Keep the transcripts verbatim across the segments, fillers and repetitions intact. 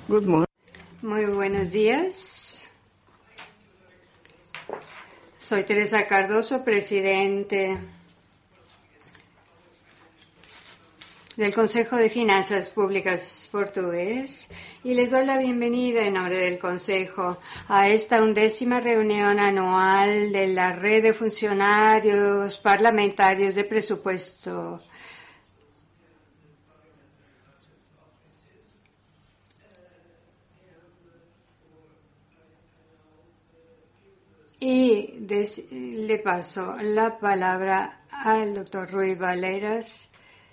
Good morning. Muy buenos días. Soy Teresa Cardoso, presidente del Consejo de Finanzas Públicas portugués, y les doy la bienvenida en nombre del Consejo a esta undécima reunión anual de la Red de Funcionarios Parlamentarios de Presupuesto. Y des, le paso la palabra al doctor Rui Valeiras.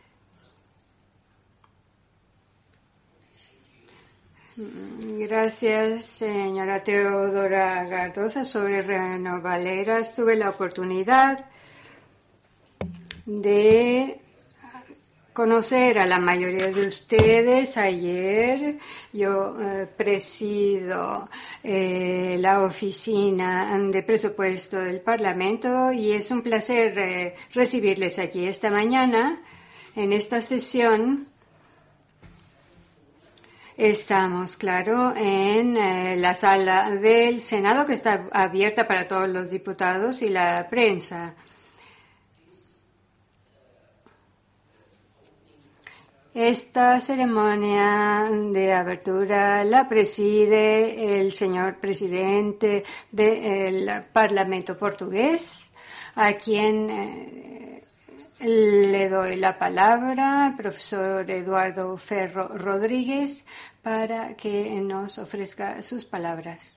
Gracias, señora Teodora Cardoso. Soy Reno Valeiras. Tuve la oportunidad de conocer a la mayoría de ustedes ayer. Yo eh, presido eh, la oficina de presupuesto del Parlamento y es un placer eh, recibirles aquí esta mañana en esta sesión. Estamos, claro, en eh, la sala del Senado, que está abierta para todos los diputados y la prensa. Esta ceremonia de apertura la preside el señor presidente del Parlamento portugués, a quien eh, le doy la palabra, profesor Eduardo Ferro Rodríguez, para que nos ofrezca sus palabras.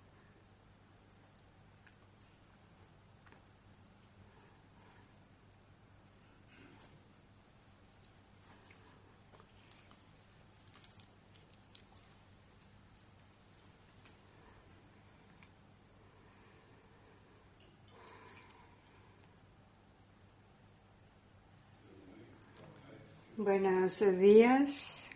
Buenos días.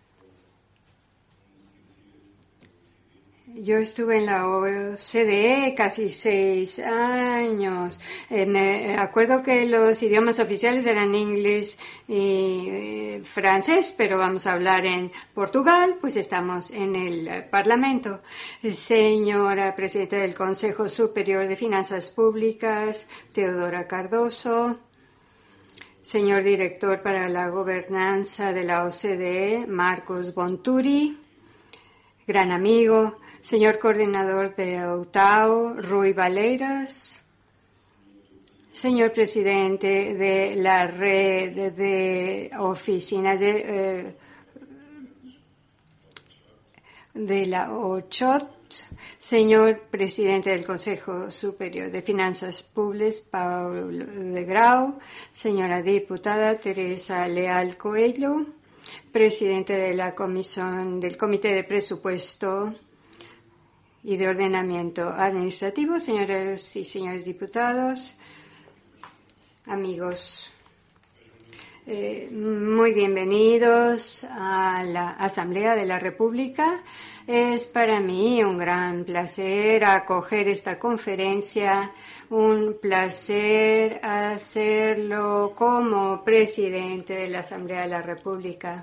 Yo estuve en la O C D E casi seis años. Eh, me acuerdo que los idiomas oficiales eran inglés y eh, francés, pero vamos a hablar en Portugal, pues estamos en el Parlamento. Señora Presidenta del Consejo Superior de Finanzas Públicas, Teodora Cardoso. Señor Director para la Gobernanza de la O C D E, Marcos Bonturi, gran amigo. Señor Coordinador de O T A U, Rui Valeiras. Señor Presidente de la Red de Oficinas de, eh, de la O C H O T. Señor Presidente del Consejo Superior de Finanzas Públicas, Paulo de Grau. Señora Diputada Teresa Leal Coelho, Presidente de la Comisión del Comité de Presupuesto y de Ordenamiento Administrativo. Señoras y señores diputados, amigos, eh, muy bienvenidos a la Asamblea de la República. Es para mí un gran placer acoger esta conferencia, un placer hacerlo como presidente de la Asamblea de la República.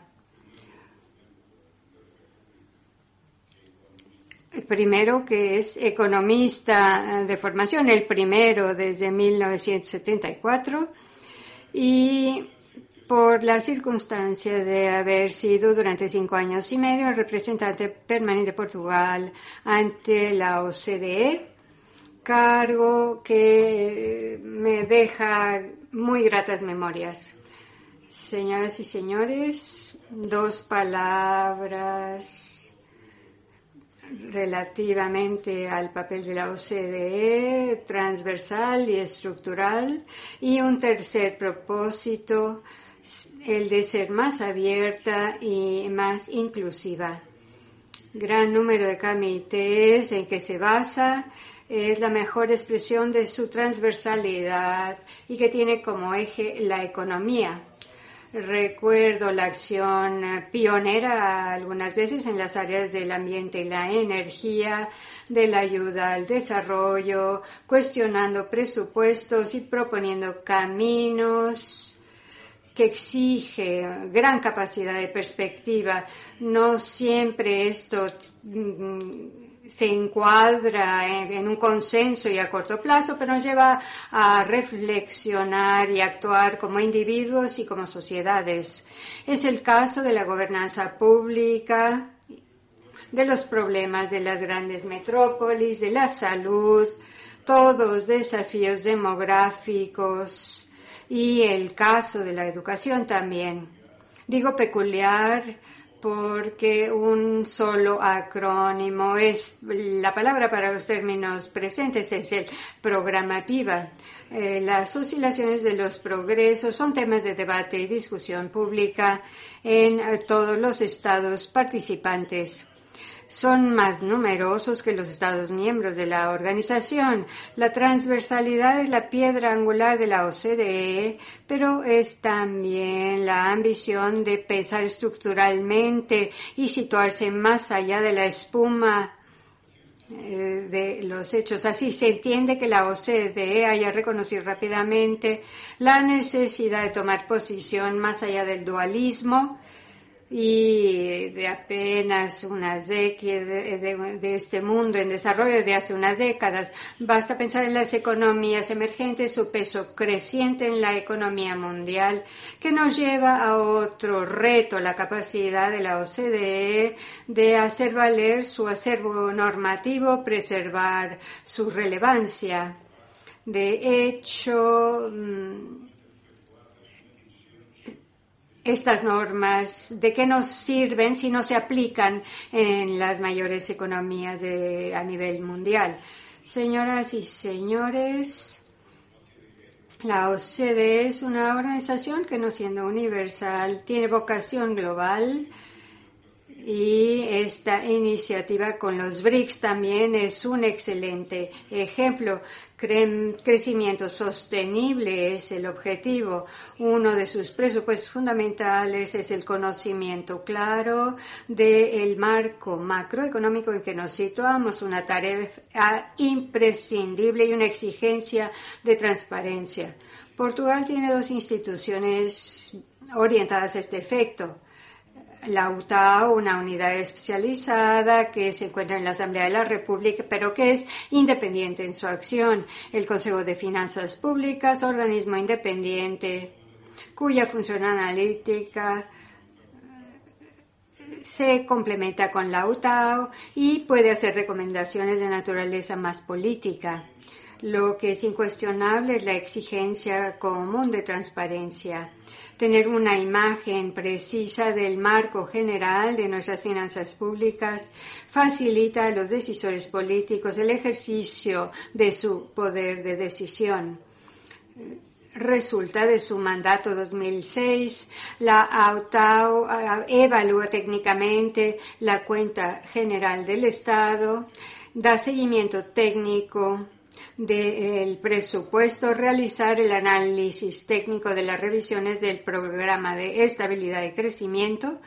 El primero, que es economista de formación, el primero desde mil novecientos setenta y cuatro, y por la circunstancia de haber sido durante cinco años y medio el representante permanente de Portugal ante la O C D E, cargo que me deja muy gratas memorias. Señoras y señores, dos palabras relativamente al papel de la O C D E, transversal y estructural, y un tercer propósito, el de ser más abierta y más inclusiva. Gran número de comités en que se basa es la mejor expresión de su transversalidad y que tiene como eje la economía. Recuerdo la acción pionera algunas veces en las áreas del ambiente y la energía, de la ayuda al desarrollo, cuestionando presupuestos y proponiendo caminos que exige gran capacidad de perspectiva. No siempre esto se encuadra en, en un consenso y a corto plazo, pero nos lleva a reflexionar y actuar como individuos y como sociedades. Es el caso de la gobernanza pública, de los problemas de las grandes metrópolis, de la salud, todos desafíos demográficos y el caso de la educación también. Digo peculiar porque un solo acrónimo es la palabra para los términos presentes, es el programa PIVA. Eh, las oscilaciones de los progresos son temas de debate y discusión pública en eh, todos los estados participantes. Son más numerosos que los Estados miembros de la organización. La transversalidad es la piedra angular de la O C D E, pero es también la ambición de pensar estructuralmente y situarse más allá de la espuma eh, de los hechos. Así se entiende que la O C D E haya reconocido rápidamente la necesidad de tomar posición más allá del dualismo y de apenas unas décadas de, de, de este mundo en desarrollo de hace unas décadas. Basta pensar en las economías emergentes, su peso creciente en la economía mundial, que nos lleva a otro reto, la capacidad de la O C D E de hacer valer su acervo normativo, preservar su relevancia. De hecho, estas normas, ¿de qué nos sirven si no se aplican en las mayores economías de, a nivel mundial? Señoras y señores, la O C D E es una organización que, no siendo universal, tiene vocación global. Y esta iniciativa con los B R I C S también es un excelente ejemplo. Cre- crecimiento sostenible es el objetivo. Uno de sus presupuestos fundamentales es el conocimiento claro del marco macroeconómico en que nos situamos, una tarea imprescindible y una exigencia de transparencia. Portugal tiene dos instituciones orientadas a este efecto. La U T A U, una unidad especializada que se encuentra en la Asamblea de la República, pero que es independiente en su acción. El Consejo de Finanzas Públicas, organismo independiente, cuya función analítica se complementa con la U T A U y puede hacer recomendaciones de naturaleza más política. Lo que es incuestionable es la exigencia común de transparencia. Tener una imagen precisa del marco general de nuestras finanzas públicas facilita a los decisores políticos el ejercicio de su poder de decisión. Resulta de su mandato dos mil seis, la U T A U evalúa técnicamente la cuenta general del Estado, da seguimiento técnico del presupuesto, realizar el análisis técnico de las revisiones del programa de estabilidad y crecimiento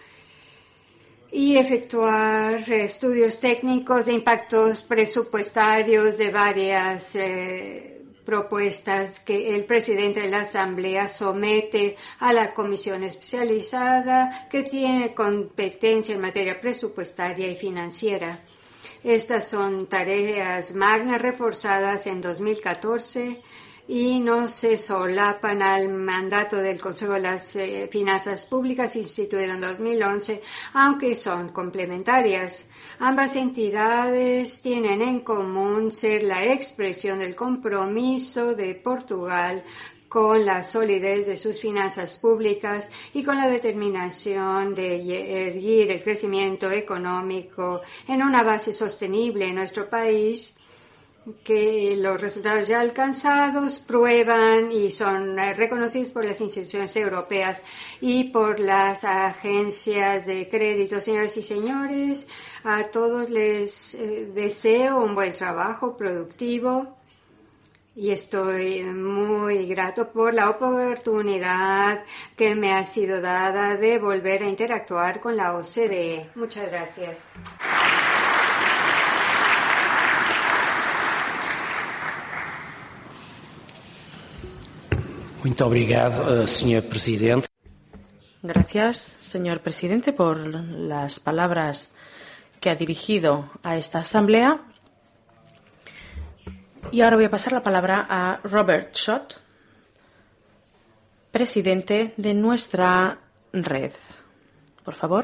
y efectuar estudios técnicos de impactos presupuestarios de varias eh, propuestas que el presidente de la Asamblea somete a la comisión especializada que tiene competencia en materia presupuestaria y financiera. Estas son tareas magnas reforzadas en dos mil catorce y no se solapan al mandato del Consejo de las eh, Finanzas Públicas instituido en dos mil once, aunque son complementarias. Ambas entidades tienen en común ser la expresión del compromiso de Portugal con la solidez de sus finanzas públicas y con la determinación de erguir el crecimiento económico en una base sostenible en nuestro país, que los resultados ya alcanzados prueban y son reconocidos por las instituciones europeas y por las agencias de crédito. Señoras y señores, a todos les eh, deseo un buen trabajo productivo. Y estoy muy grato por la oportunidad que me ha sido dada de volver a interactuar con la O C D E. Muchas gracias. Muito obrigado, senhor Presidente. Gracias, señor presidente, por las palabras que ha dirigido a esta asamblea. Y ahora voy a pasar la palabra a Robert Schott, presidente de nuestra red. Por favor.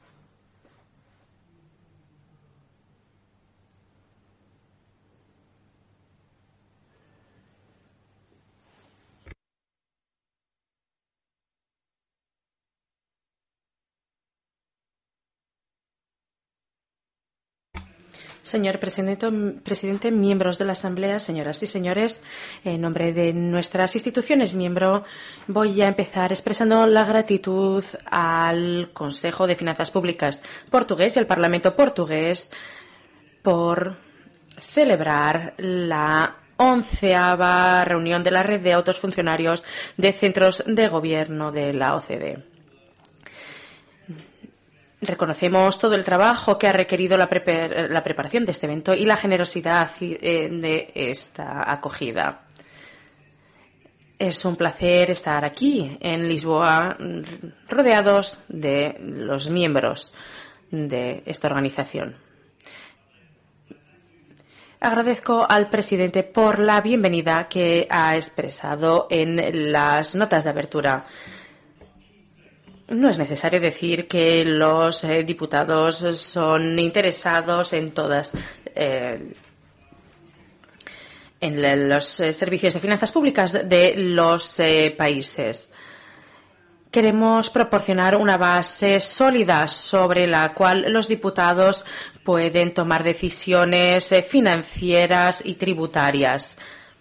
Señor presidente, presidente, miembros de la Asamblea, señoras y señores, en nombre de nuestras instituciones miembro, voy a empezar expresando la gratitud al Consejo de Finanzas Públicas portugués y al Parlamento portugués por celebrar la onceava reunión de la red de altos funcionarios de centros de gobierno de la O C D E. Reconocemos todo el trabajo que ha requerido la, pre la preparación de este evento y la generosidad de esta acogida. Es un placer estar aquí en Lisboa, rodeados de los miembros de esta organización. Agradezco al presidente por la bienvenida que ha expresado en las notas de apertura. No es necesario decir que los eh, diputados son interesados en todas eh, en los eh, servicios de finanzas públicas de los eh, países. Queremos proporcionar una base sólida sobre la cual los diputados pueden tomar decisiones eh, financieras y tributarias.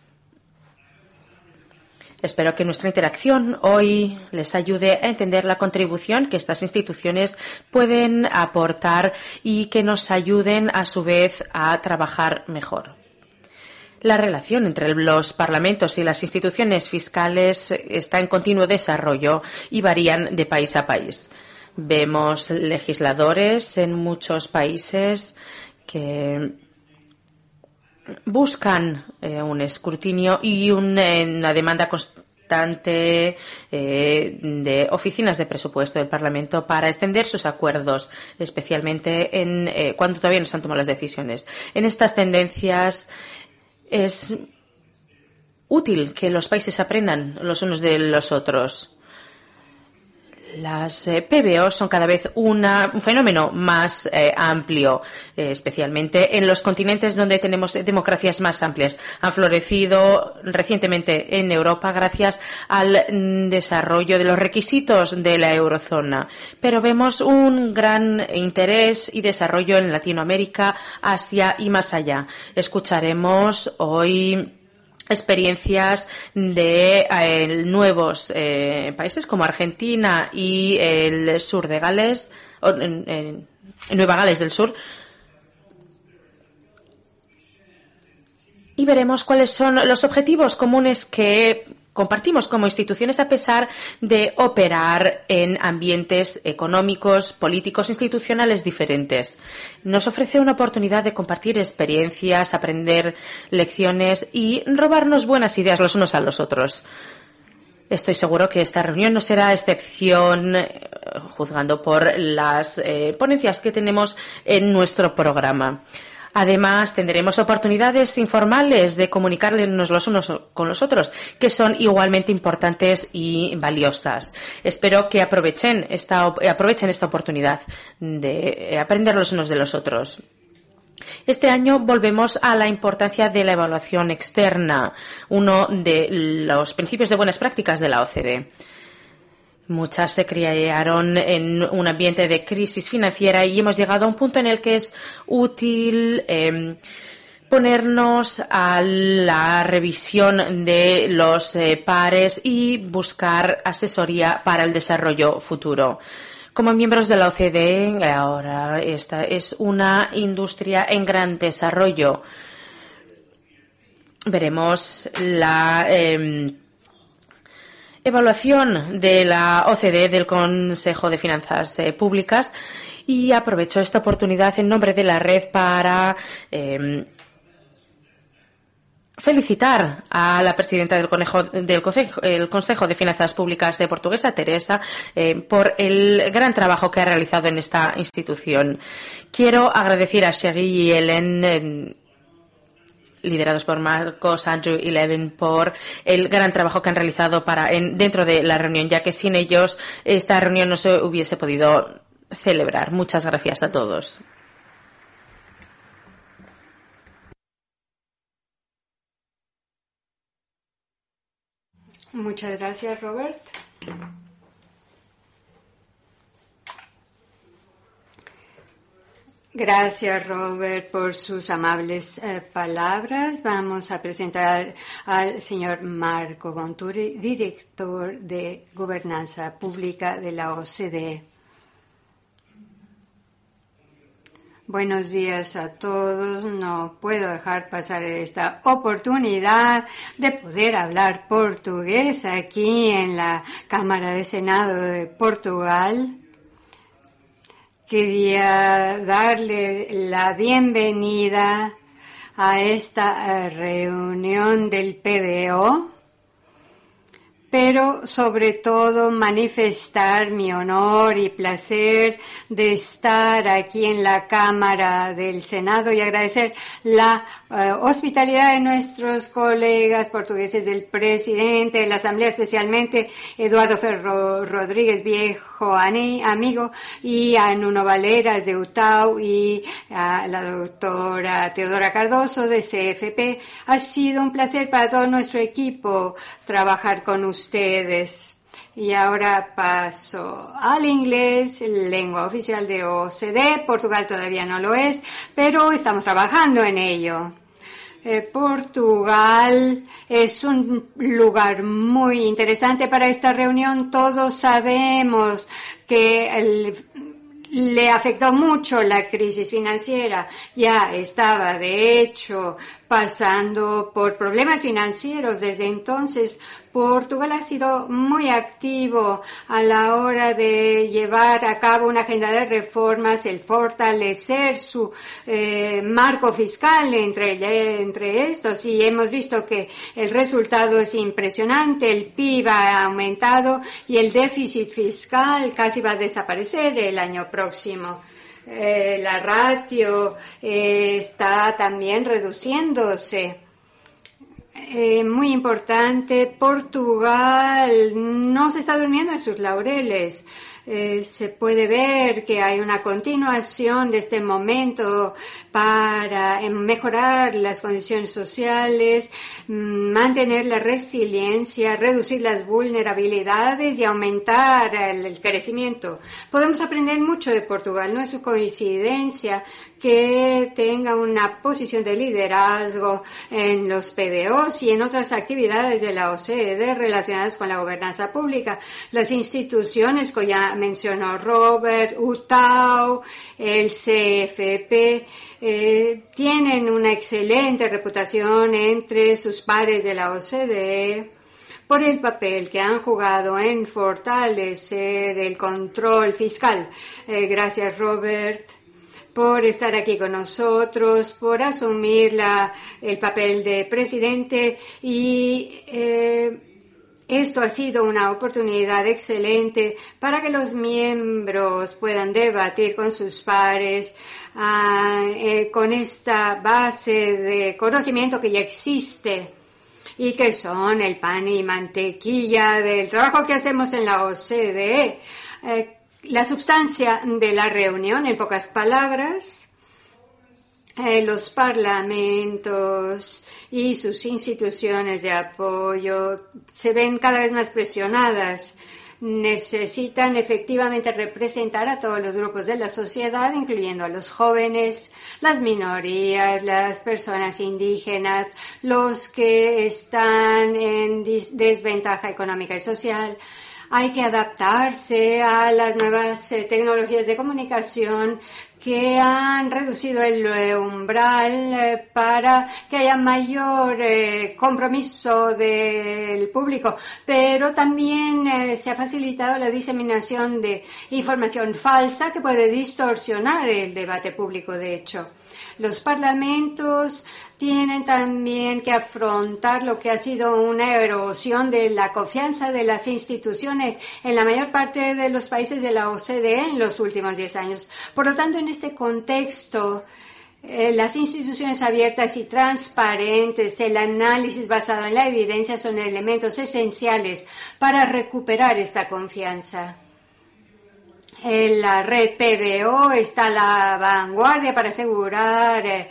Espero que nuestra interacción hoy les ayude a entender la contribución que estas instituciones pueden aportar y que nos ayuden, a su vez, a trabajar mejor. La relación entre los parlamentos y las instituciones fiscales está en continuo desarrollo y varían de país a país. Vemos legisladores en muchos países que buscan eh, un escrutinio y un, eh, una demanda constante eh, de oficinas de presupuesto del Parlamento para extender sus acuerdos, especialmente en, eh, cuando todavía no se han tomado las decisiones. En estas tendencias es útil que los países aprendan los unos de los otros. Las eh, P B O son cada vez una, un fenómeno más eh, amplio, eh, especialmente en los continentes donde tenemos democracias más amplias. Han florecido recientemente en Europa gracias al mm, desarrollo de los requisitos de la eurozona. Pero vemos un gran interés y desarrollo en Latinoamérica, Asia y más allá. Escucharemos hoy experiencias de eh, nuevos eh, países como Argentina y el sur de Gales, o, en, en, en Nueva Gales del Sur, y veremos cuáles son los objetivos comunes que compartimos como instituciones a pesar de operar en ambientes económicos, políticos, institucionales diferentes. Nos ofrece una oportunidad de compartir experiencias, aprender lecciones y robarnos buenas ideas los unos a los otros. Estoy seguro que esta reunión no será excepción, eh, juzgando por las eh, ponencias que tenemos en nuestro programa. Además, tendremos oportunidades informales de comunicarnos los unos con los otros, que son igualmente importantes y valiosas. Espero que aprovechen esta, aprovechen esta oportunidad de aprender los unos de los otros. Este año volvemos a la importancia de la evaluación externa, uno de los principios de buenas prácticas de la O C D E. Muchas se crearon en un ambiente de crisis financiera y hemos llegado a un punto en el que es útil eh, ponernos a la revisión de los eh, pares y buscar asesoría para el desarrollo futuro. Como miembros de la O C D E, ahora esta es una industria en gran desarrollo. Veremos la Eh, evaluación de la O C D E, del Consejo de Finanzas eh, Públicas, y aprovecho esta oportunidad en nombre de la red para eh, felicitar a la presidenta del, Conejo, del Consejo, el Consejo de Finanzas Públicas de Portuguesa, Teresa, eh, por el gran trabajo que ha realizado en esta institución. Quiero agradecer a Sherry y Helen, eh, liderados por Marcos, Andrew y Levin, por el gran trabajo que han realizado para en, dentro de la reunión, ya que sin ellos esta reunión no se hubiese podido celebrar. Muchas gracias a todos. Muchas gracias, Robert. Gracias, Robert, por sus amables eh, palabras. Vamos a presentar al señor Marco Bonturi, director de Gobernanza Pública de la O C D E. Buenos días a todos. No puedo dejar pasar esta oportunidad de poder hablar portugués aquí en la Cámara de Senado de Portugal. Quería darle la bienvenida a esta reunión del P D O, pero sobre todo manifestar mi honor y placer de estar aquí en la Cámara del Senado y agradecer la uh, hospitalidad de nuestros colegas portugueses, del presidente de la Asamblea, especialmente Eduardo Ferro Rodríguez, viejo amigo, y a Nuno Valeras de U T A U y a la doctora Teodora Cardoso de C F P. Ha sido un placer para todo nuestro equipo trabajar con ustedes. Ustedes. Y ahora paso al inglés, lengua oficial de O C D E. Portugal todavía no lo es, pero estamos trabajando en ello. Eh, Portugal es un lugar muy interesante para esta reunión. Todos sabemos que el le afectó mucho la crisis financiera. Ya estaba, de hecho, pasando por problemas financieros desde entonces. Portugal ha sido muy activo a la hora de llevar a cabo una agenda de reformas, el fortalecer su eh, marco fiscal entre, entre estos, y hemos visto que el resultado es impresionante. El P I B ha aumentado y el déficit fiscal casi va a desaparecer el año próximo. Eh, la ratio eh, está también reduciéndose. Eh, muy importante, Portugal no se está durmiendo en sus laureles. Eh, se puede ver que hay una continuación de este momento para mejorar las condiciones sociales, mantener la resiliencia, reducir las vulnerabilidades y aumentar el, el crecimiento. Podemos aprender mucho de Portugal. No es su coincidencia que tenga una posición de liderazgo en los P D Os y en otras actividades de la O C D E relacionadas con la gobernanza pública. Las instituciones que ya mencionó Robert, U T A U, el C F P, eh, tienen una excelente reputación entre sus pares de la O C D E por el papel que han jugado en fortalecer el control fiscal. Eh, gracias, Robert, por estar aquí con nosotros, por asumir la, el papel de presidente, y eh, esto ha sido una oportunidad excelente para que los miembros puedan debatir con sus pares uh, eh, con esta base de conocimiento que ya existe y que son el pan y mantequilla del trabajo que hacemos en la O C D E. Eh, La sustancia de la reunión, en pocas palabras, eh, los parlamentos y sus instituciones de apoyo se ven cada vez más presionadas. Necesitan efectivamente representar a todos los grupos de la sociedad, incluyendo a los jóvenes, las minorías, las personas indígenas, los que están en desventaja económica y social. Hay que adaptarse a las nuevas eh, tecnologías de comunicación que han reducido el eh, umbral eh, para que haya mayor eh, compromiso del público, pero también eh, se ha facilitado la diseminación de información falsa que puede distorsionar el debate público. De hecho, los parlamentos tienen también que afrontar lo que ha sido una erosión de la confianza de las instituciones en la mayor parte de los países de la O C D E en los últimos diez años. Por lo tanto, en este contexto, eh, las instituciones abiertas y transparentes, el análisis basado en la evidencia son elementos esenciales para recuperar esta confianza. La red P B O está a la vanguardia para asegurar eh,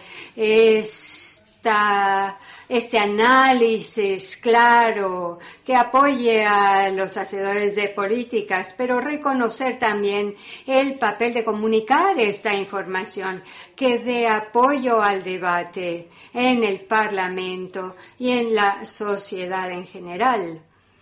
esta, este análisis claro que apoye a los hacedores de políticas, pero reconocer también el papel de comunicar esta información que dé apoyo al debate en el Parlamento y en la sociedad en general.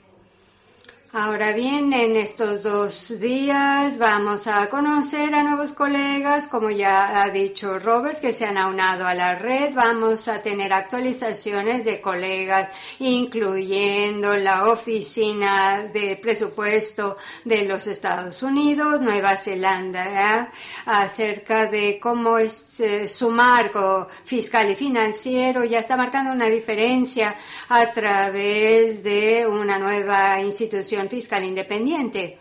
Ahora bien, en estos dos días vamos a conocer a nuevos colegas, como ya ha dicho Robert, que se han aunado a la red. Vamos a tener actualizaciones de colegas, incluyendo la Oficina de Presupuesto de los Estados Unidos, Nueva Zelanda, ¿eh? acerca de cómo es eh, su marco fiscal y financiero. Ya está marcando una diferencia a través de una nueva institución fiscal independiente.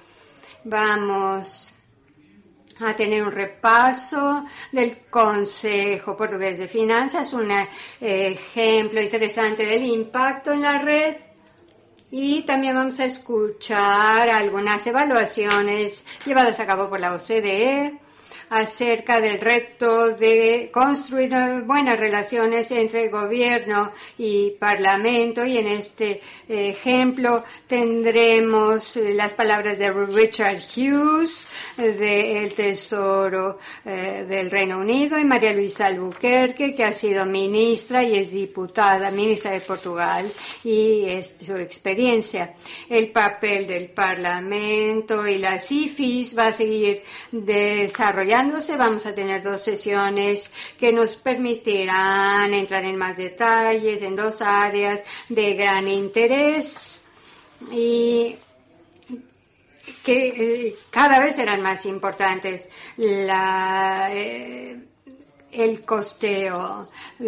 Vamos a tener un repaso del Consejo Portugués de Finanzas, un eh, ejemplo interesante del impacto en la red, y también vamos a escuchar algunas evaluaciones llevadas a cabo por la O C D E acerca del reto de construir buenas relaciones entre gobierno y parlamento, y en este ejemplo tendremos las palabras de Richard Hughes del Tesoro eh, del Reino Unido y María Luisa Albuquerque, que ha sido ministra y es diputada, ministra de Portugal, y es su experiencia. El papel del Parlamento y las I F Is va a seguir desarrollando. Vamos a tener dos sesiones que nos permitirán entrar en más detalles en dos áreas de gran interés y que eh, cada vez serán más importantes. La, eh, el costeo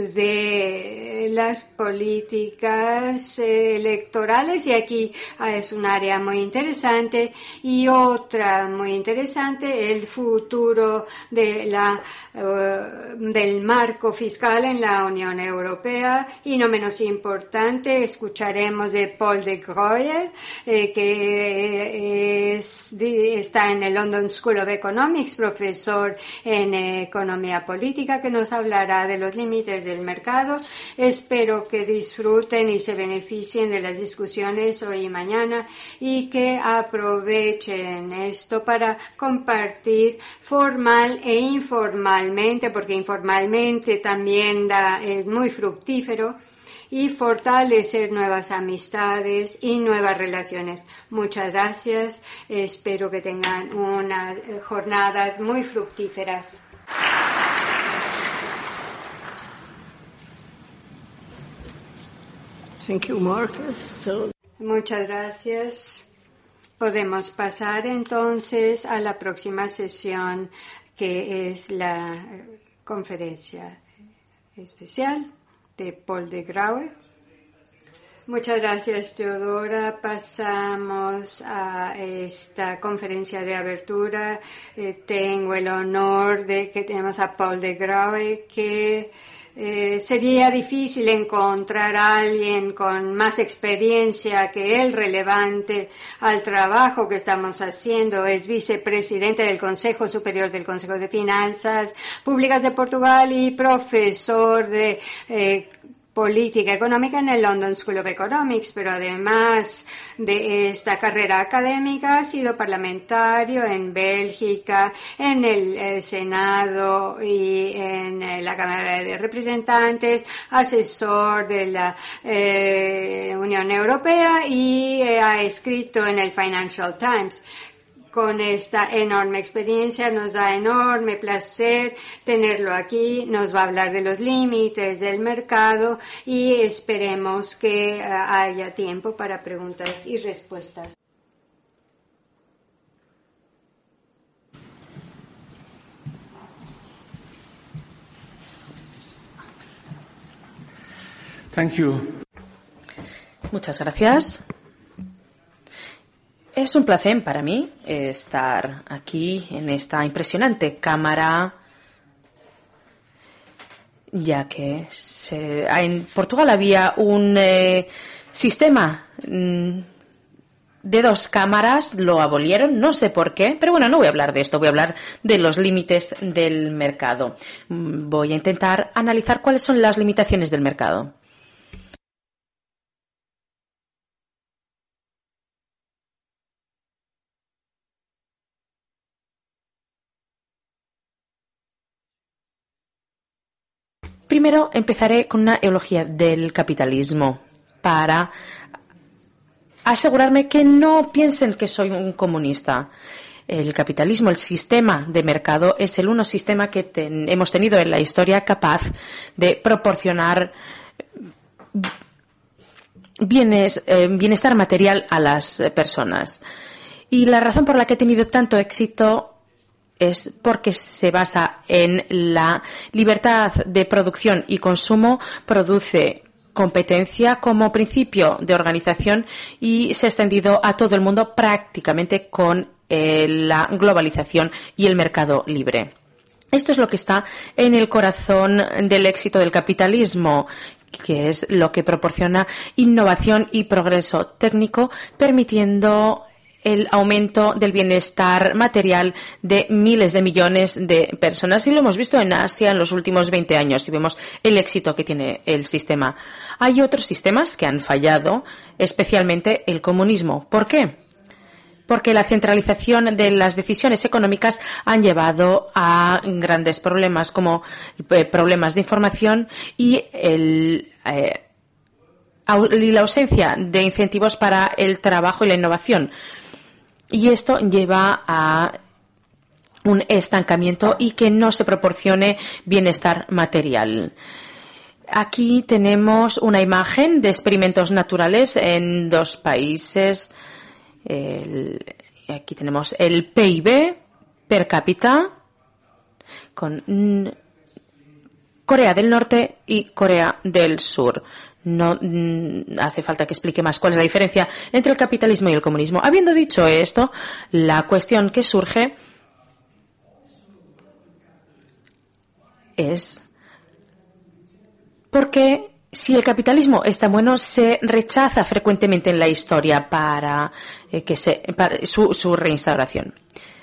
de las políticas electorales, y aquí es un área muy interesante, y otra muy interesante, el futuro de la uh, del marco fiscal en la Unión Europea, y no menos importante, escucharemos de Paul de Grooijen, eh, que es, está en el London School of Economics, profesor en economía política, que nos hablará de los límites del mercado. Espero que disfruten y se beneficien de las discusiones hoy y mañana, y que aprovechen esto para compartir formal e informalmente, porque informalmente también da, es muy fructífero, y fortalecer nuevas amistades y nuevas relaciones. Muchas gracias. Espero que tengan unas jornadas muy fructíferas. Thank you, Marcus. So... Muchas gracias. Podemos pasar entonces a la próxima sesión, que es la conferencia especial de Paul de Grooijen. Muchas gracias, Teodora. Pasamos a esta conferencia de abertura. Eh, tengo el honor de que tenemos a Paul de Grooijen, que Eh, sería difícil encontrar a alguien con más experiencia que él, relevante al trabajo que estamos haciendo. Es vicepresidente del Consejo Superior del Consejo de Finanzas Públicas de Portugal y profesor de eh, política económica en el London School of Economics, pero además de esta carrera académica ha sido parlamentario en Bélgica, en el eh, Senado y en eh, la Cámara de Representantes, asesor de la eh, Unión Europea, y eh, ha escrito en el Financial Times. con esta enorme experiencia. Nos da enorme placer tenerlo aquí. Nos va a hablar de los límites del mercado y esperemos que haya tiempo para preguntas y respuestas. Thank you. Muchas gracias. Es un placer para mí estar aquí en esta impresionante cámara, ya que se, en Portugal había un eh, sistema mm, de dos cámaras, lo abolieron, no sé por qué, pero bueno, no voy a hablar de esto, voy a hablar de los límites del mercado. Voy a intentar analizar cuáles son las limitaciones del mercado. Primero empezaré con una eulogía del capitalismo para asegurarme que no piensen que soy un comunista. El capitalismo, el sistema de mercado, es el único sistema que ten, hemos tenido en la historia capaz de proporcionar bienes, eh, bienestar material a las personas. Y la razón por la que ha tenido tanto éxito es porque se basa en la libertad de producción y consumo, produce competencia como principio de organización y se ha extendido a todo el mundo prácticamente con eh, la globalización y el mercado libre. Esto es lo que está en el corazón del éxito del capitalismo, que es lo que proporciona innovación y progreso técnico, permitiendo el aumento del bienestar material de miles de millones de personas. Y lo hemos visto en Asia en los últimos veinte años y vemos el éxito que tiene el sistema. Hay otros sistemas que han fallado, especialmente el comunismo. ¿Por qué? Porque la centralización de las decisiones económicas han llevado a grandes problemas como eh, problemas de información y el eh, y la ausencia de incentivos para el trabajo y la innovación. Y esto lleva a un estancamiento y que no se proporcione bienestar material. Aquí tenemos una imagen de experimentos naturales en dos países. El, aquí tenemos el P I B per cápita con Corea del Norte y Corea del Sur. No mm, hace falta que explique más cuál es la diferencia entre el capitalismo y el comunismo. Habiendo dicho esto, la cuestión que surge es por qué, si el capitalismo es tan bueno, se rechaza frecuentemente en la historia para, eh, que se, para su, su reinstauración.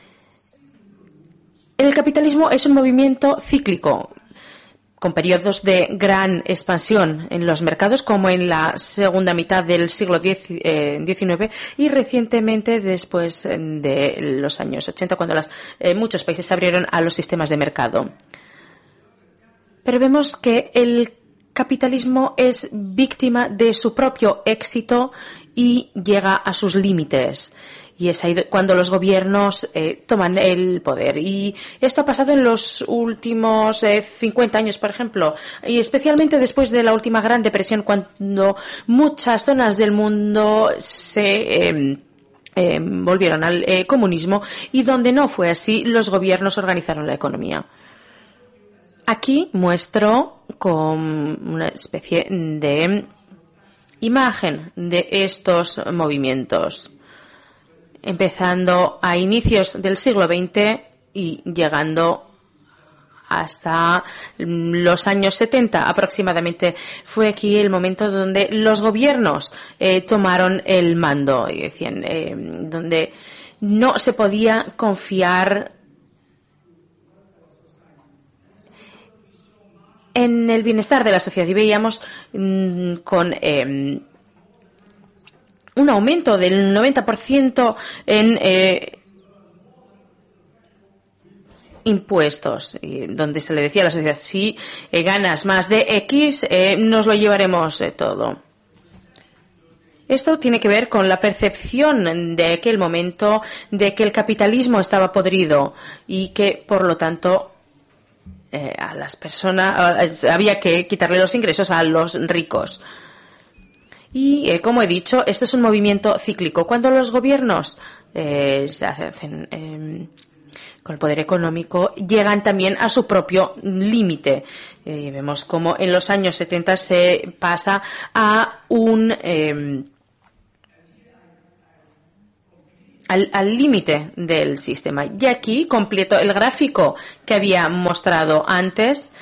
El capitalismo es un movimiento cíclico, con periodos de gran expansión en los mercados, como en la segunda mitad del siglo diecinueve y recientemente después de los años ochenta, cuando las, eh, muchos países se abrieron a los sistemas de mercado. Pero vemos que el capitalismo es víctima de su propio éxito y llega a sus límites. Y es ahí cuando los gobiernos eh, toman el poder. Y esto ha pasado en los últimos eh, cincuenta años, por ejemplo, y especialmente después de la última Gran Depresión, cuando muchas zonas del mundo se eh, eh, volvieron al eh, comunismo y donde no fue así, los gobiernos organizaron la economía. Aquí muestro con una especie de imagen de estos movimientos, empezando a inicios del siglo veinte y llegando hasta los años setenta aproximadamente. Fue aquí el momento donde los gobiernos eh, tomaron el mando y decían, eh, donde no se podía confiar en el bienestar de la sociedad. Y veíamos mmm, con eh, un aumento del noventa por ciento en eh, impuestos, y donde se le decía a la sociedad, si eh, ganas más de X, eh, nos lo llevaremos eh, todo. Esto tiene que ver con la percepción de aquel momento de que el capitalismo estaba podrido y que, por lo tanto, eh, a las personas había que quitarle los ingresos a los ricos. Y, eh, como he dicho, esto es un movimiento cíclico. Cuando los gobiernos eh, se hacen eh, con el poder económico, llegan también a su propio límite. Eh, vemos cómo en los años setenta se pasa a un eh, al límite del sistema. Y aquí completo el gráfico que había mostrado antes.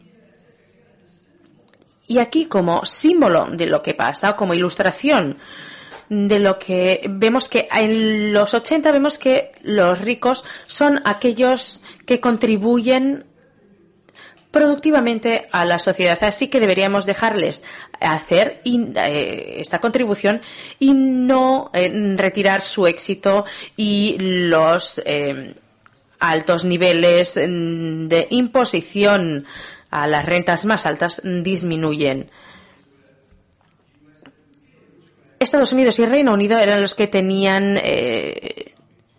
Y aquí, como símbolo de lo que pasa, como ilustración de lo que vemos, que en los ochenta vemos que los ricos son aquellos que contribuyen productivamente a la sociedad, así que deberíamos dejarles hacer eh, esta contribución y no eh, retirar su éxito y los eh, altos niveles de imposición a las rentas más altas disminuyen. Estados Unidos y Reino Unido eran los que tenían eh,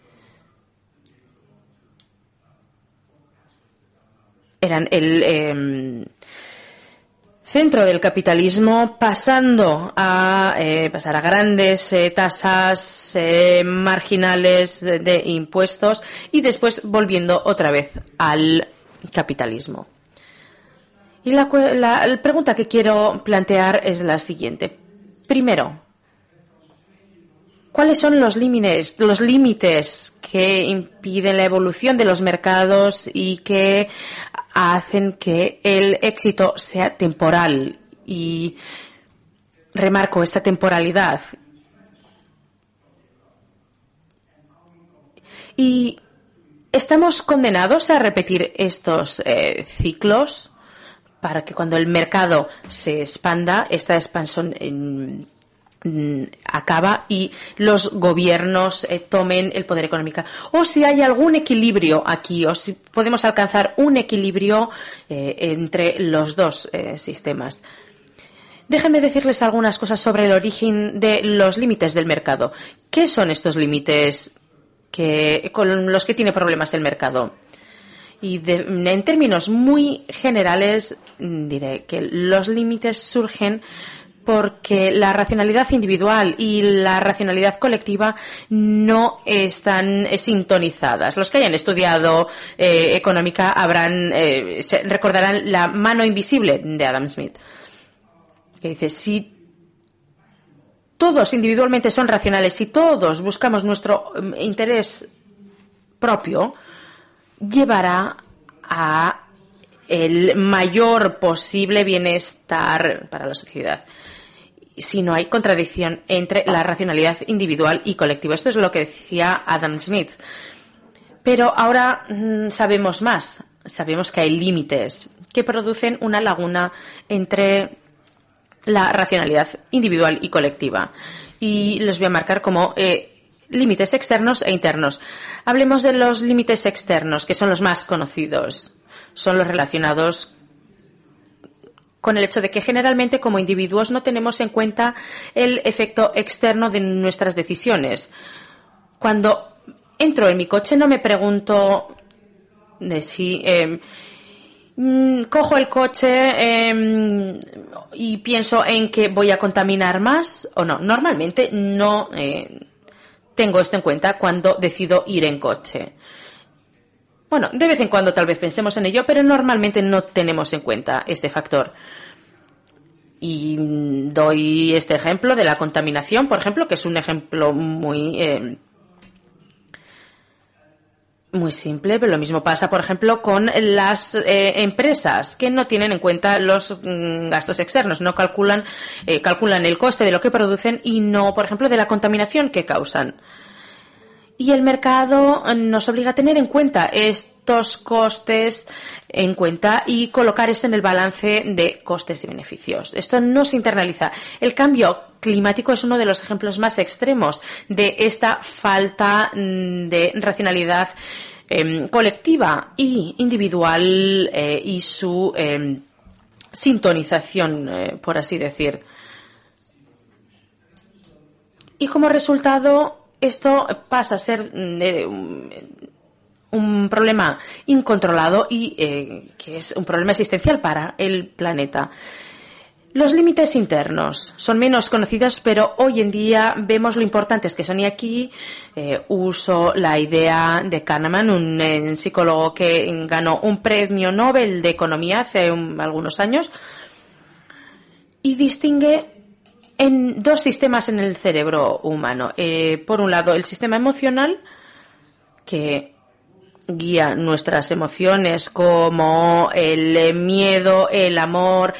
eran el eh, centro del capitalismo, pasando a eh, pasar a grandes eh, tasas eh, marginales de, de impuestos y después volviendo otra vez al capitalismo. Y la, la, la pregunta que quiero plantear es la siguiente. Primero, ¿cuáles son los límites, los límites que impiden la evolución de los mercados y que hacen que el éxito sea temporal? Y remarco esta temporalidad. Y estamos condenados a repetir estos eh, ciclos para que cuando el mercado se expanda, esta expansión eh, acaba y los gobiernos eh, tomen el poder económico, o si hay algún equilibrio aquí, o si podemos alcanzar un equilibrio eh, entre los dos eh, sistemas. Déjenme decirles algunas cosas sobre el origen de los límites del mercado. ¿Qué son estos límites que, con los que tiene problemas el mercado? Y de, en términos muy generales diré que los límites surgen porque la racionalidad individual y la racionalidad colectiva no están sintonizadas. Los que hayan estudiado eh, económica habrán eh, se recordarán la mano invisible de Adam Smith, que dice: si todos individualmente son racionales, si todos buscamos nuestro interés propio, llevará a el mayor posible bienestar para la sociedad, si no hay contradicción entre la racionalidad individual y colectiva. Esto es lo que decía Adam Smith. Pero ahora mmm, sabemos más. Sabemos que hay límites que producen una laguna entre la racionalidad individual y colectiva. Y los voy a marcar como eh, límites externos e internos. Hablemos de los límites externos, que son los más conocidos. Son los relacionados con el hecho de que generalmente como individuos no tenemos en cuenta el efecto externo de nuestras decisiones. Cuando entro en mi coche no me pregunto de si eh, cojo el coche eh, y pienso en que voy a contaminar más o no. Normalmente no eh, tengo esto en cuenta cuando decido ir en coche. Bueno, de vez en cuando tal vez pensemos en ello, pero normalmente no tenemos en cuenta este factor. Y doy este ejemplo de la contaminación, por ejemplo, que es un ejemplo muy eh, muy simple, pero lo mismo pasa, por ejemplo, con las eh, empresas que no tienen en cuenta los mm, gastos externos, no calculan eh, calculan el coste de lo que producen y no, por ejemplo, de la contaminación que causan. Y el mercado nos obliga a tener en cuenta estos costes en cuenta y colocar esto en el balance de costes y beneficios. Esto no se internaliza. El cambio climático es uno de los ejemplos más extremos de esta falta de racionalidad eh, colectiva y individual eh, y su eh, sintonización, eh, por así decir. Y como resultado, esto pasa a ser eh, un, un problema incontrolado y eh, que es un problema existencial para el planeta. Los límites internos son menos conocidos, pero hoy en día vemos lo importantes que son. Y aquí eh, uso la idea de Kahneman, un eh, psicólogo que ganó un premio Nobel de Economía hace un, algunos años, y distingue en dos sistemas en el cerebro humano. Eh, por un lado, el sistema emocional, que guía nuestras emociones como el eh, miedo, el amor.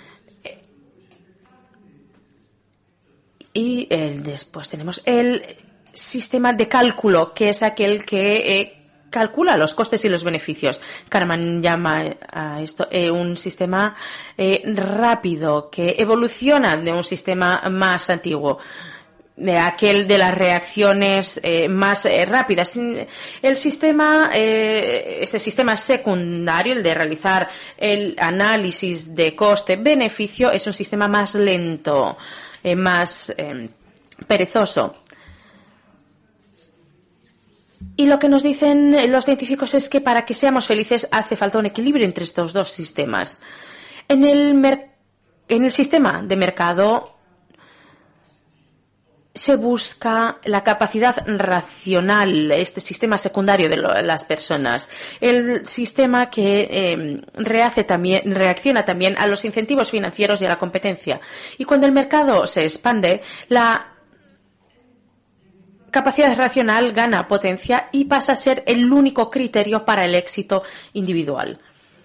Y el, después tenemos el sistema de cálculo, que es aquel que eh, calcula los costes y los beneficios. Kahneman llama a esto eh, un sistema eh, rápido, que evoluciona de un sistema más antiguo, de aquel de las reacciones eh, más eh, rápidas. El sistema, eh, este sistema secundario, el de realizar el análisis de coste-beneficio, es un sistema más lento, eh, más eh, perezoso. Y lo que nos dicen los científicos es que para que seamos felices hace falta un equilibrio entre estos dos sistemas. En el, mer- en el sistema de mercado se busca la capacidad racional, este sistema secundario de lo, las personas, el sistema que eh, rehace también, reacciona también a los incentivos financieros y a la competencia. Y cuando el mercado se expande, la capacidad racional gana potencia y pasa a ser el único criterio para el éxito individual.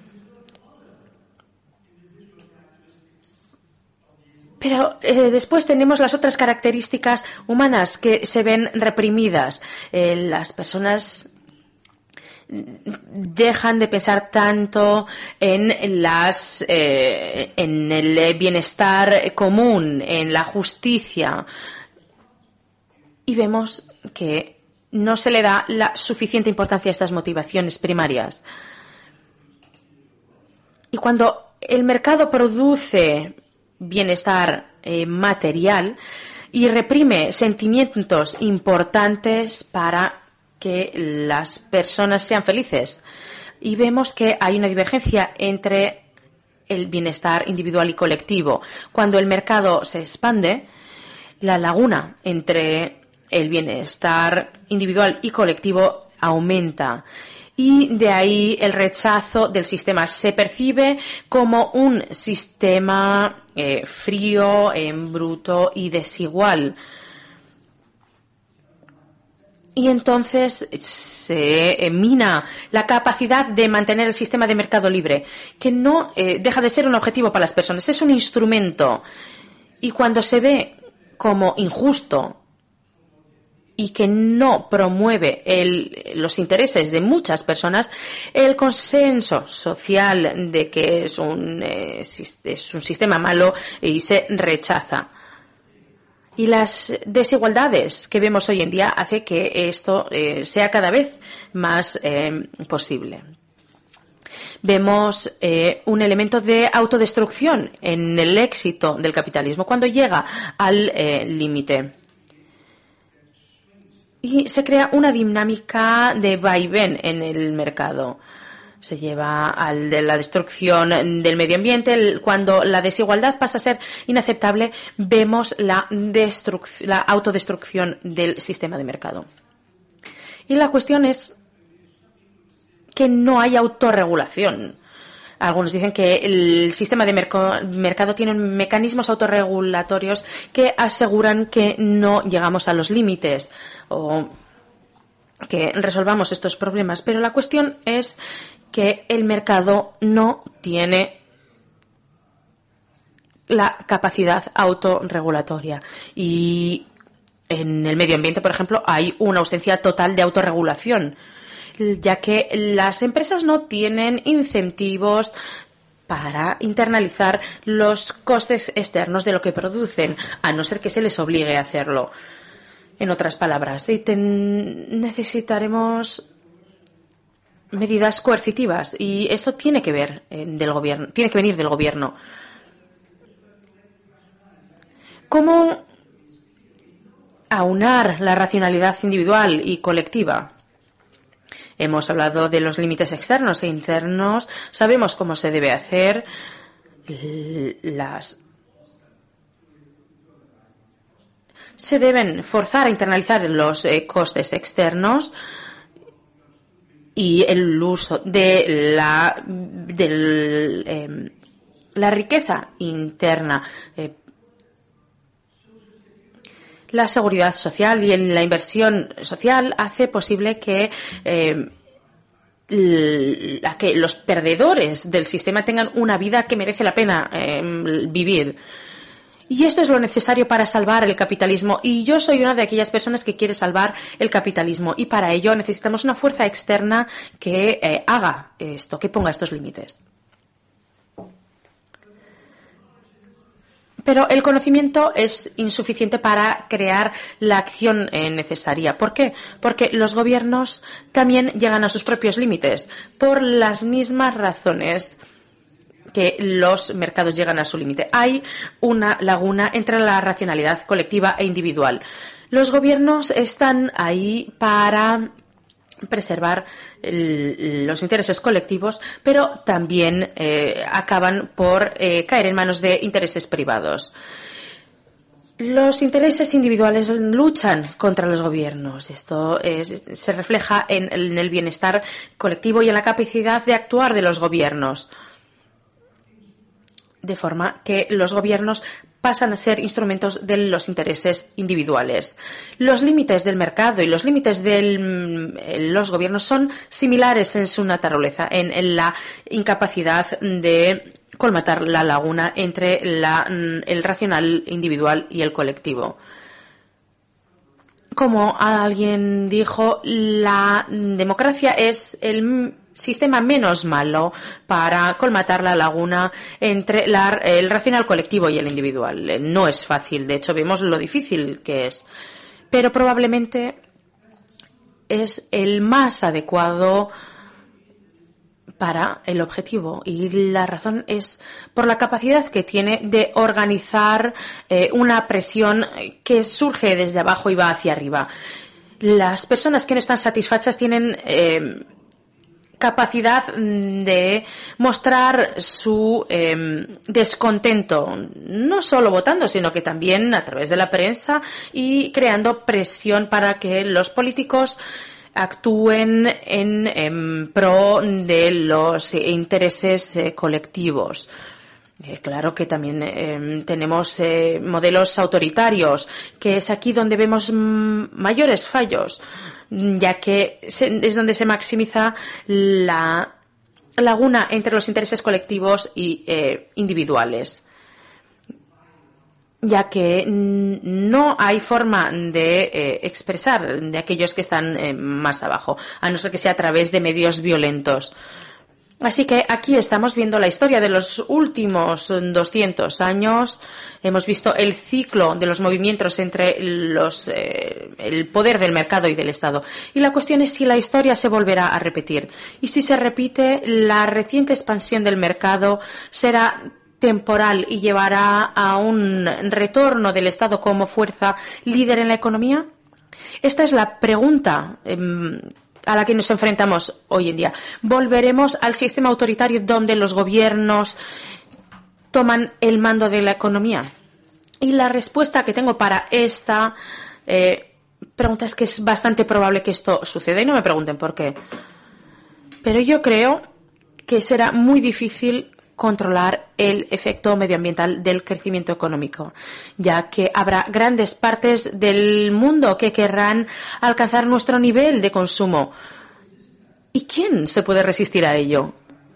Pero eh, después tenemos las otras características humanas que se ven reprimidas. Eh, las personas dejan de pensar tanto en las eh, en el bienestar común, en la justicia, y vemos que no se le da la suficiente importancia a estas motivaciones primarias. Y cuando el mercado produce bienestar eh, material y reprime sentimientos importantes para que las personas sean felices, y vemos que hay una divergencia entre el bienestar individual y colectivo. Cuando el mercado se expande, la laguna entre el bienestar individual y colectivo aumenta. Y de ahí el rechazo del sistema. Se percibe como un sistema eh, frío, eh, bruto y desigual. Y entonces se eh, mina la capacidad de mantener el sistema de mercado libre, que no eh, deja de ser un objetivo para las personas, es un instrumento. Y cuando se ve como injusto y que no promueve el, los intereses de muchas personas, el consenso social de que es un, eh, es un sistema malo y se rechaza. Y las desigualdades que vemos hoy en día hace que esto eh, sea cada vez más eh, posible. Vemos eh, un elemento de autodestrucción en el éxito del capitalismo cuando llega al eh, límite. Y se crea una dinámica de vaivén en el mercado. Se lleva al de la destrucción del medio ambiente. El, cuando la desigualdad pasa a ser inaceptable, vemos la, destruc- la autodestrucción del sistema de mercado. Y la cuestión es que no hay autorregulación. Algunos dicen que el sistema de merc- mercado tiene mecanismos autorregulatorios que aseguran que no llegamos a los límites o que resolvamos estos problemas. Pero la cuestión es que el mercado no tiene la capacidad autorregulatoria. Y en el medio ambiente, por ejemplo, hay una ausencia total de autorregulación, ya que las empresas no tienen incentivos para internalizar los costes externos de lo que producen, a no ser que se les obligue a hacerlo. En otras palabras, ten- necesitaremos medidas coercitivas y esto tiene que ver eh, del gobierno, tiene que venir del gobierno. ¿Cómo aunar la racionalidad individual y colectiva. Hemos hablado de los límites externos e internos, sabemos cómo se debe hacer. Las se deben forzar a internalizar los eh, costes externos y el uso de la, de eh, la riqueza interna. Eh, la seguridad social y la inversión social hace posible que, eh, la, que los perdedores del sistema tengan una vida que merece la pena eh, vivir. Y esto es lo necesario para salvar el capitalismo. Y yo soy una de aquellas personas que quiere salvar el capitalismo. Y para ello necesitamos una fuerza externa que eh, haga esto, que ponga estos límites. Pero el conocimiento es insuficiente para crear la acción eh, necesaria. ¿Por qué? Porque los gobiernos también llegan a sus propios límites por las mismas razones que los mercados llegan a su límite. Hay una laguna entre la racionalidad colectiva e individual. Los gobiernos están ahí para preservar el, los intereses colectivos, pero también eh, acaban por eh, caer en manos de intereses privados. Los intereses individuales luchan contra los gobiernos. Esto es, se refleja en, en el bienestar colectivo y en la capacidad de actuar de los gobiernos, de forma que los gobiernos pasan a ser instrumentos de los intereses individuales. Los límites del mercado y los límites de los gobiernos son similares en su naturaleza, en, en la incapacidad de colmatar la laguna entre la, el racional individual y el colectivo. Como alguien dijo, la democracia es el sistema menos malo para colmatar la laguna entre la, el racional colectivo y el individual. No es fácil, de hecho vemos lo difícil que es, pero probablemente es el más adecuado para el objetivo, y la razón es por la capacidad que tiene de organizar eh, una presión que surge desde abajo y va hacia arriba. Las personas que no están satisfechas tienen eh, capacidad de mostrar su eh, descontento, no solo votando, sino que también a través de la prensa y creando presión para que los políticos actúen en, en pro de los intereses eh, colectivos. Eh, claro que también eh, tenemos eh, modelos autoritarios, que es aquí donde vemos mm, mayores fallos, ya que se, es donde se maximiza la laguna entre los intereses colectivos y eh, individuales, ya que no hay forma de eh, expresar de aquellos que están eh, más abajo, a no ser que sea a través de medios violentos. Así que aquí estamos viendo la historia de los últimos doscientos años. Hemos visto el ciclo de los movimientos entre los, eh, el poder del mercado y del Estado. Y la cuestión es si la historia se volverá a repetir. Y si se repite, la reciente expansión del mercado será temporal y llevará a un retorno del Estado como fuerza líder en la economía. Esta es la pregunta eh, a la que nos enfrentamos hoy en día. ¿Volveremos al sistema autoritario donde los gobiernos toman el mando de la economía? Y la respuesta que tengo para esta eh, pregunta es que es bastante probable que esto suceda, y no me pregunten por qué. Pero yo creo que será muy difícil controlar el efecto medioambiental del crecimiento económico, ya que habrá grandes partes del mundo que querrán alcanzar nuestro nivel de consumo. ¿Y quién se puede resistir a ello?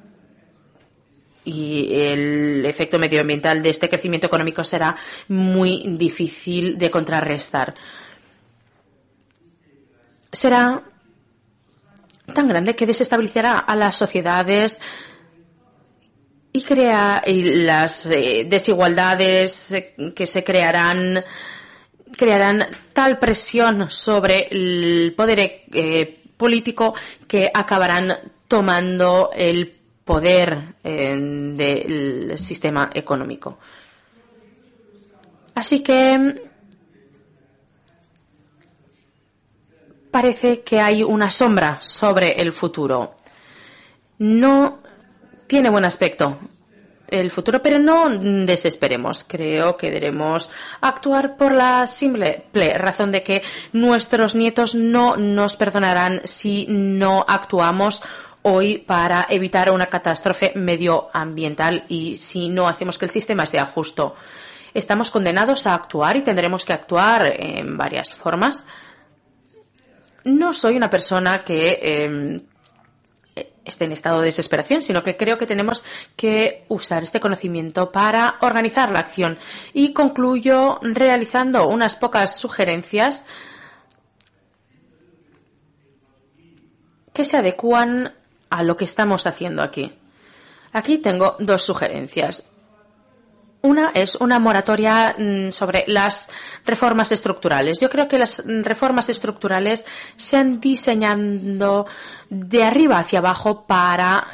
Y el efecto medioambiental de este crecimiento económico será muy difícil de contrarrestar. Será tan grande que desestabilizará a las sociedades y crea y las eh, desigualdades eh, que se crearán crearán tal presión sobre el poder eh, político que acabarán tomando el poder eh, del sistema económico. Así que parece que hay una sombra sobre el futuro. No tiene buen aspecto el futuro, pero no desesperemos. Creo que debemos actuar por la simple razón de que nuestros nietos no nos perdonarán si no actuamos hoy para evitar una catástrofe medioambiental y si no hacemos que el sistema sea justo. Estamos condenados a actuar y tendremos que actuar en varias formas. No soy una persona que eh, esté en estado de desesperación, sino que creo que tenemos que usar este conocimiento para organizar la acción. Y concluyo realizando unas pocas sugerencias que se adecúan a lo que estamos haciendo aquí. Aquí tengo dos sugerencias. Una es una moratoria sobre las reformas estructurales. Yo creo que las reformas estructurales se han diseñado de arriba hacia abajo para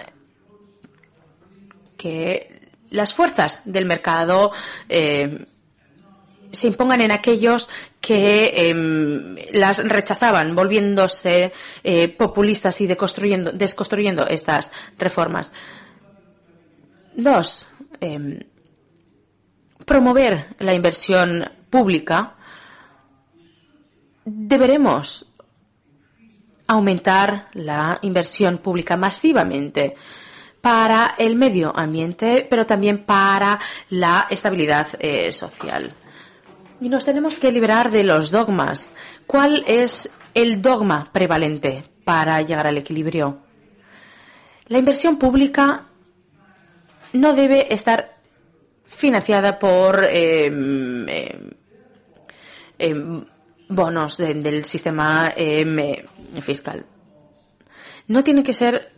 que las fuerzas del mercado eh, se impongan en aquellos que eh, las rechazaban, volviéndose eh, populistas y deconstruyendo, desconstruyendo estas reformas. Dos, eh, promover la inversión pública. Deberemos aumentar la inversión pública masivamente para el medio ambiente, pero también para la estabilidad eh, social. Y nos tenemos que liberar de los dogmas. ¿Cuál es el dogma prevalente para llegar al equilibrio? La inversión pública no debe estar financiada por eh, eh, eh, bonos de, del sistema eh, fiscal. No tiene que ser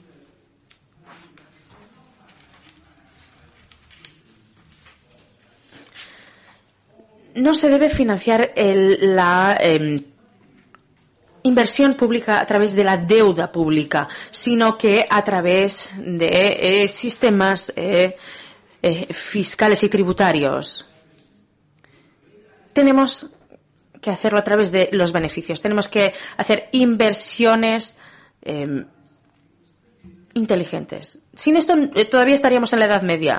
no se debe financiar el, la eh, inversión pública a través de la deuda pública, sino que a través de eh, sistemas eh, eh, fiscales y tributarios. Tenemos que hacerlo a través de los beneficios. Tenemos que hacer inversiones eh, inteligentes. Sin esto eh, todavía estaríamos en la Edad Media.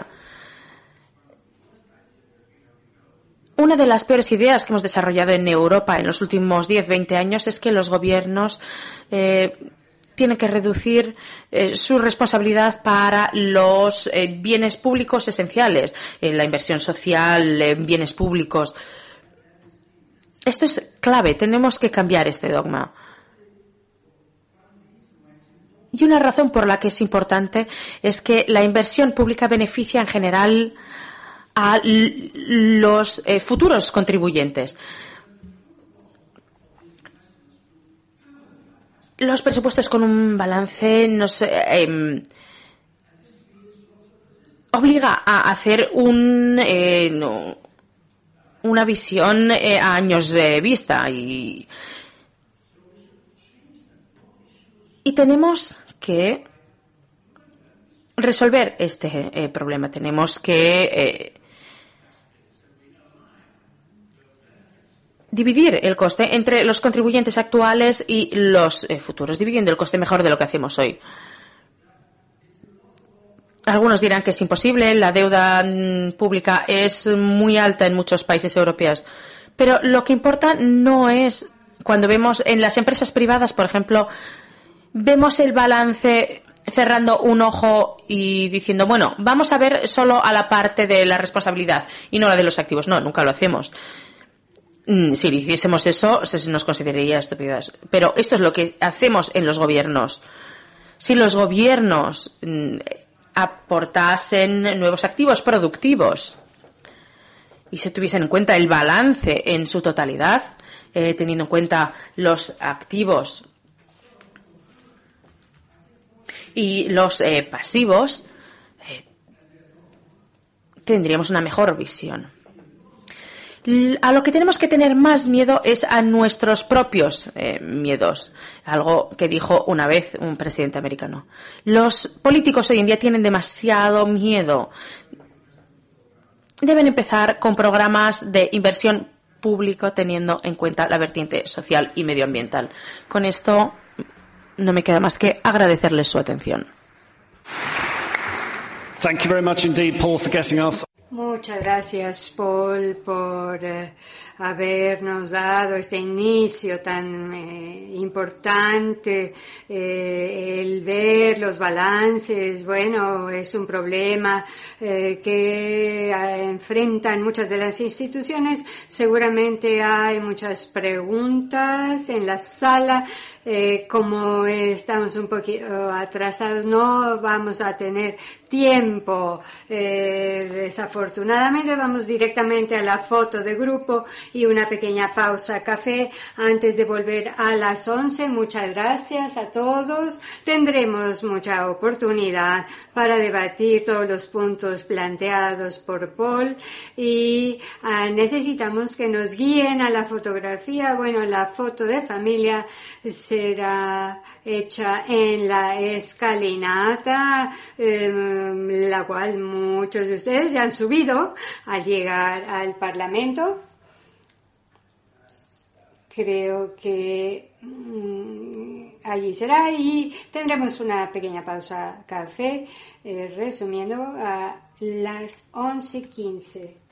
Una de las peores ideas que hemos desarrollado en Europa en los últimos diez a veinte años es que los gobiernos eh, tienen que reducir eh, su responsabilidad para los eh, bienes públicos esenciales, eh, la inversión social, eh, bienes públicos. Esto es clave, tenemos que cambiar este dogma. Y una razón por la que es importante es que la inversión pública beneficia en general a los eh, futuros contribuyentes. Los presupuestos con un balance nos eh, eh, obliga a hacer un, eh, no, una visión eh, a años de vista y, y tenemos que resolver este eh, problema. Tenemos que eh, dividir el coste entre los contribuyentes actuales y los eh, futuros, dividiendo el coste mejor de lo que hacemos hoy. Algunos dirán que es imposible, la deuda mm, pública es muy alta en muchos países europeos, pero lo que importa no es cuando vemos en las empresas privadas, por ejemplo, vemos el balance cerrando un ojo y diciendo, bueno, vamos a ver solo a la parte de la responsabilidad y no la de los activos. No, nunca lo hacemos. Si hiciésemos eso, se nos consideraría estúpidas. Pero esto es lo que hacemos en los gobiernos. Si los gobiernos mm, aportasen nuevos activos productivos y se tuviesen en cuenta el balance en su totalidad, eh, teniendo en cuenta los activos y los eh, pasivos, eh, tendríamos una mejor visión. A lo que tenemos que tener más miedo es a nuestros propios eh, miedos. Algo que dijo una vez un presidente americano. Los políticos hoy en día tienen demasiado miedo. Deben empezar con programas de inversión público teniendo en cuenta la vertiente social y medioambiental. Con esto no me queda más que agradecerles su atención. Thank you very much indeed, Paul, for getting us. Muchas gracias, Paul, por eh, habernos dado este inicio tan eh, importante. Eh, el ver los balances, bueno, es un problema eh, que eh, enfrentan muchas de las instituciones. Seguramente hay muchas preguntas en la sala. Eh, como estamos un poquito atrasados, no vamos a tener tiempo. Eh, desafortunadamente vamos directamente a la foto de grupo y una pequeña pausa café antes de volver a las once. Muchas gracias a todos. Tendremos mucha oportunidad para debatir todos los puntos planteados por Paul y uh, necesitamos que nos guíen a la fotografía. Bueno, la foto de familia se será hecha en la escalinata, eh, la cual muchos de ustedes ya han subido al llegar al Parlamento. Creo que mmm, allí será y tendremos una pequeña pausa café, eh, resumiendo a las once quince.